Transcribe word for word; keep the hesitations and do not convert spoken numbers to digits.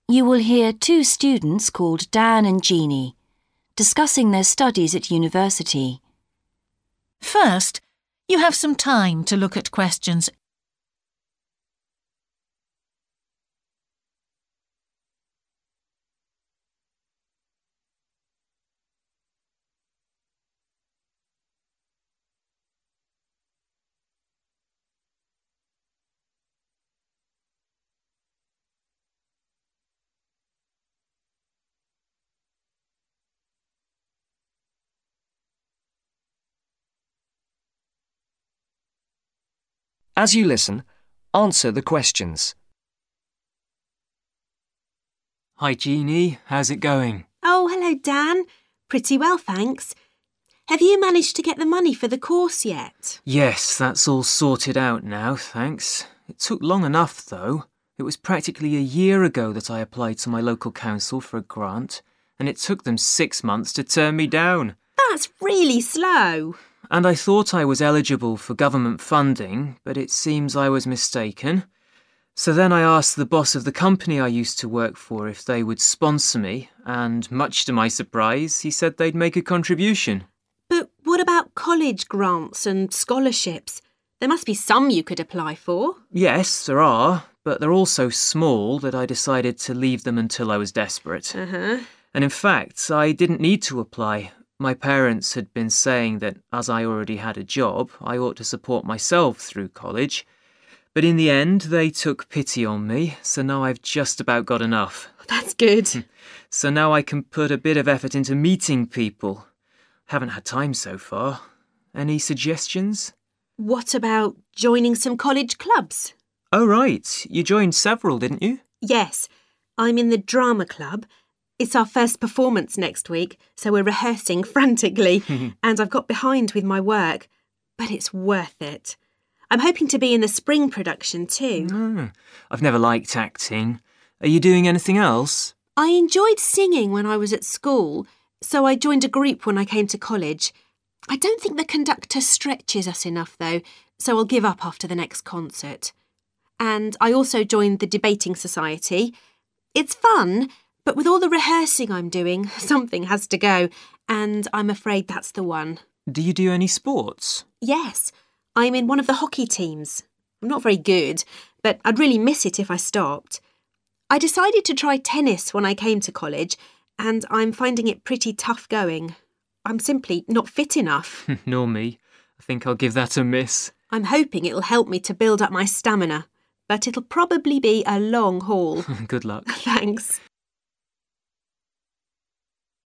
You will hear two students called Dan and Jeannie discussing their studies at university. First, you have some time to look at questions As you listen, answer the questions. Hi, Jeannie. How's it going? Oh, hello, Dan. Pretty well, thanks. Have you managed to get the money for the course yet? Yes, that's all sorted out now, thanks. It took long enough, though. It was practically a year ago that I applied to my local council for a grant, and it took them six months to turn me down. That's really slow. And I thought I was eligible for government funding, but it seems I was mistaken. So then I asked the boss of the company I used to work for if they would sponsor me, and much to my surprise, he said they'd make a contribution. But what about college grants and scholarships? There must be some you could apply for. Yes, there are, but they're all so small that I decided to leave them until I was desperate. Uh-huh. And in fact, I didn't need to apply. My parents had been saying that as I already had a job, I ought to support myself through college. But in the end, they took pity on me, so now I've just about got enough. That's good. So now I can put a bit of effort into meeting people. Haven't had time so far. Any suggestions? What about joining some college clubs? Oh, right. You joined several, didn't you? Yes. I'm in the drama club. It's our first performance next week, so we're rehearsing frantically, and I've got behind with my work. But it's worth it. I'm hoping to be in the spring production too. Oh, I've never liked acting. Are you doing anything else? I enjoyed singing when I was at school, so I joined a group when I came to college. I don't think the conductor stretches us enough, though, so I'll give up after the next concert. And I also joined the debating society. It's fun, but with all the rehearsing I'm doing, something has to go, and I'm afraid that's the one. Do you do any sports? Yes, I'm in one of the hockey teams. I'm not very good, but I'd really miss it if I stopped. I decided to try tennis when I came to college, and I'm finding it pretty tough going. I'm simply not fit enough. Nor me. I think I'll give that a miss. I'm hoping it'll help me to build up my stamina, but it'll probably be a long haul. Good luck. Thanks.